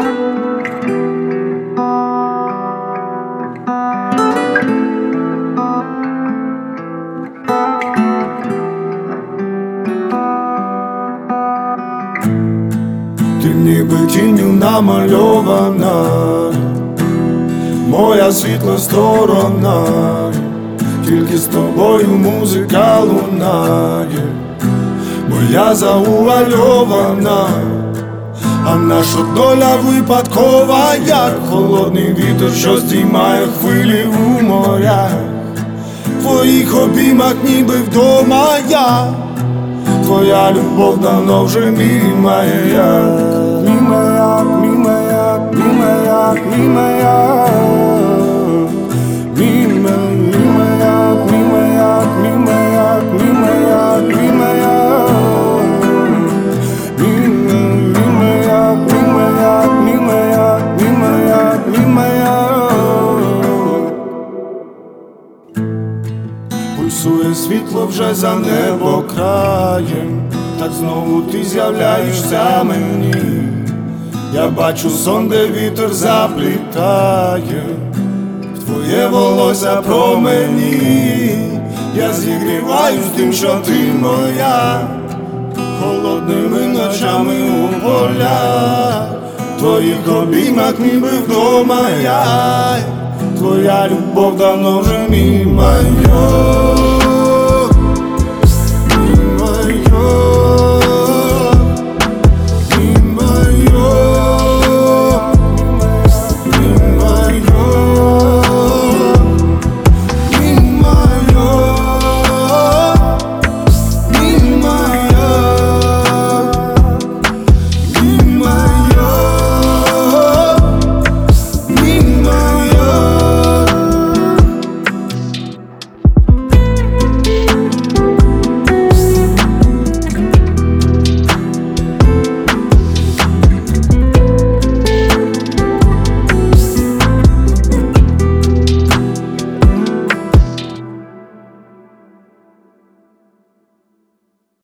Ти ніби тінню намальована, моя світла сторона, тільки з тобою музика лунає, моя заувальована, а наша доля випадкова, як холодний вітер, що здіймає хвилі у морях. В твоїх обіймах ніби вдома я, твоя любов давно вже мій маяк. Мій маяк, мій маяк, мій маяк, мій маяк. Мій маяк, мій маяк, мій маяк, мій маяк, мій маяк. Мій маяк, мій маяк, мій маяк, мій маяк, мій маяк. Пульсує світло вже за небокраєм, так знову ти з'являєшся мені. Я бачу сон, де вітер заплітає в твоє волосся промені. Я зігріваюсь тим, що ти моя, холодними ночами у полях. В твоїх обіймах ніби вдома я, твоя любов давно вже мій майор.